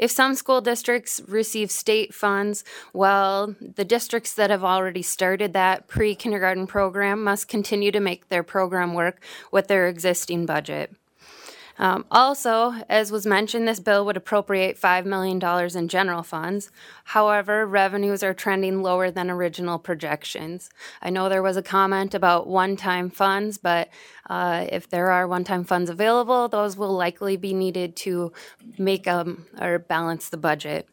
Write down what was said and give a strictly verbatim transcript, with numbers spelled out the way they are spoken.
If some school districts receive state funds, well, the districts that have already started that pre-kindergarten program must continue to make their program work with their existing budget. Um, also, as was mentioned, this bill would appropriate five million dollars in general funds. However, revenues are trending lower than original projections. I know there was a comment about one-time funds, but uh, if there are one-time funds available, those will likely be needed to make um, or balance the budget.